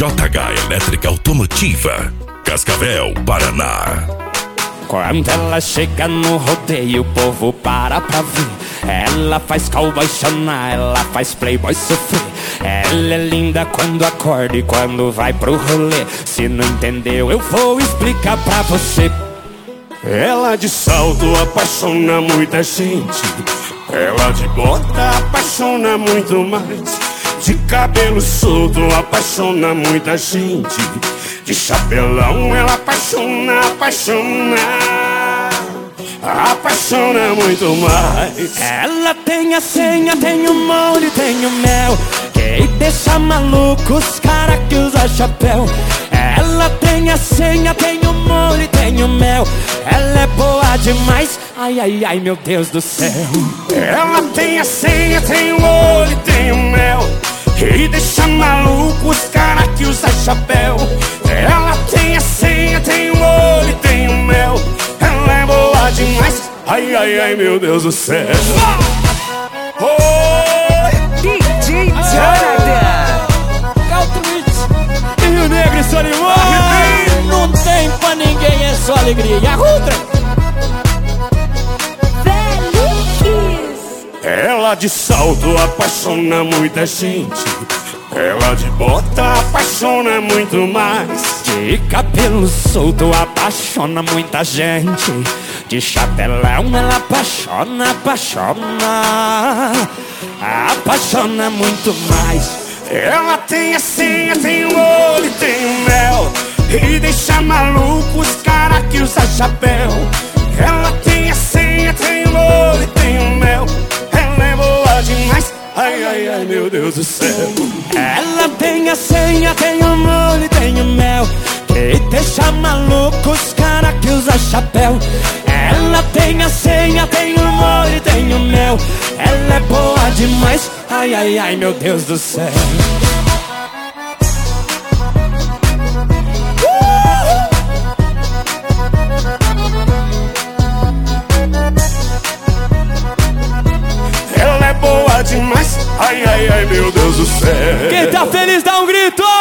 JH Elétrica Automotiva, Cascavel, Paraná. Quando ela chega no rodeio, o povo para pra ver. Ela faz cowboy chorar, ela faz playboy sofrer. Ela é linda quando acorda e quando vai pro rolê. Se não entendeu, eu vou explicar pra você. Ela de salto apaixona muita gente. Ela de bota apaixona muito mais. De cabelo solto apaixona muita gente. De chapelão ela apaixona muito mais. Ela tem a senha, tem o molho, tem o mel, que deixa maluco os cara que usa chapéu. Ela tem a senha, tem o molho, tem o mel. Ela é boa demais, ai, ai, ai, meu Deus do céu. Ela tem a senha, tem o molho, tem o mel, e deixa maluco os cara que usa chapéu. Ela tem a senha, tem o olho, tem o mel. Ela é boa demais, ai, ai, ai, meu Deus do céu. DJ Jonathan E Rio Negro e Solimões, não tem pra ninguém, é só alegria. E a Rutra? Ela de salto apaixona muita gente. Ela de bota apaixona muito mais. De cabelo solto apaixona muita gente. De chapelão ela apaixona muito mais. Ela tem a senha, tem o olho, tem o mel, e deixa maluco os cara que usa chapéu. Ela tem a senha, tem o olho, tem o mel. Ela é boa demais, ai, ai, ai, meu Deus do céu. Ela tem a senha, tem o molho, tem o mel, que deixa maluco os cara que usa chapéu. Ela tem a senha, tem o molho, tem o mel. Ela é boa demais, ai, ai, ai, meu Deus do céu. Ela é boa demais, ai, ai, ai, meu Deus do céu. Quem tá feliz dá um grito!